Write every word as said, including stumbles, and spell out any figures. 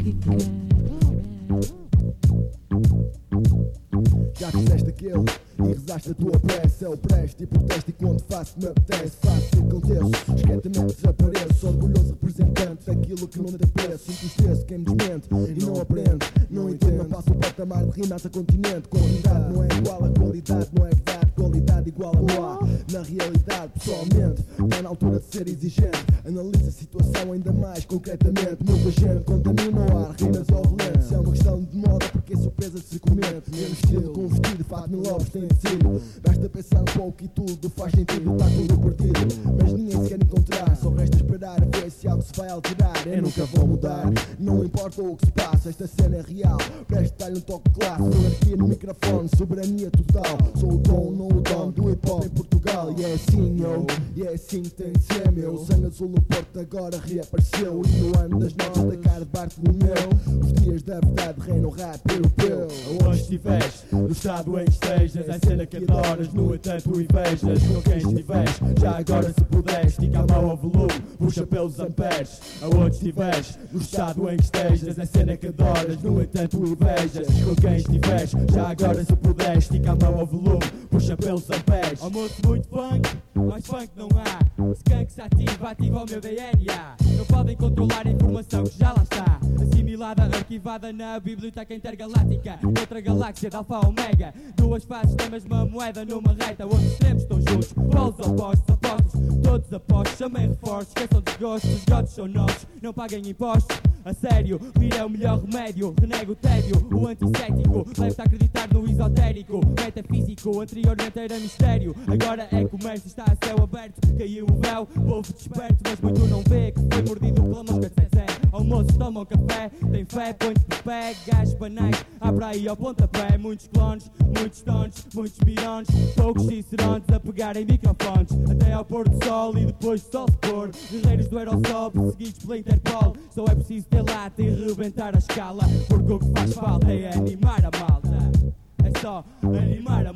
Já fizeste aquele e rezaste a tua prece. É o preste e protesto e quando faço me apetece. Faço e aconteço, discretamente desapareço. Orgulhoso representante daquilo que não tem preço. Entristeço quem me desmente e não aprende. Não entendo, não passo o patamar de rimar a continente. Qualidade não é igual a qualidade, não é verdade. Qualidade igual a não há. Na realidade, pessoalmente, está na altura de ser exigente. Analisa a situação ainda mais concretamente. Muita gente contamina o ar, rimas ao relento. Se é uma questão de moda, porque é surpresa se comente. Mesmo estilo com vestido, fato mil ovos tem tecido. Basta pensar um pouco e tudo faz sentido. Está tudo perdido, mas ninguém se quer encontrar. Só resta esperar a ver se algo se vai alterar. Eu nunca vou mudar, não importa o que se passa. Esta cena é real, preste dar-lhe um toque classe. Monarquia no microfone, soberania total. Sou o dom, não o dono do hip hop em Portugal. E é assim, eu, e é assim que tem de ser, meu. Sangue azul no Porto agora reapareceu. E no ano das notas da cara de Bartolomeu, os dias da verdade reinam rap europeu. Aonde estiveres, no estado em que estejas, é cena que adoras, no entanto invejas. Com quem estiveres, já agora se puderes, estica a mão ao volume, puxa pelos amperes. Aonde estiveres, no estado em que estejas, é cena que adoras, no entanto invejas. Com quem estiveres, já agora se puderes, estica a mão ao volume, puxa pelos amperes. Almoço muito funk, mais funk não há. Skunk se ativa, ativa o meu D N A. Não podem controlar a informação que já lá está, assimilada, arquivada na biblioteca intergaláctica. Outra galáxia de alfa a omega, duas faces da mesma moeda numa reta, onde extremos estão juntos, polos opostos, apostos, todos apostos, chamem reforços, esqueçam desgostos, os godos são nossos, não paguem impostos. A sério, rir é o melhor remédio, renego o tédio, o antissético, leva-te a acreditar no esotérico, metafísico, anteriormente era mistério, agora é comércio, está a céu aberto, caiu o véu, povo desperto, mas muito não vê que foi mordido pela mosca de Zezé. Almoço, tomam café, tem fé, põe-te de pé, gajos banais, abre aí ao pontapé, muitos clones, muitos tons, muitos mirões, poucos cicerones a pegarem microfones, até ao pôr do sol e depois do sol se pôr, guerreiros do aerossol perseguidos pela Interpol, só é preciso ter lata e rebentar a escala, porque o que faz falta é animar a malta, é só animar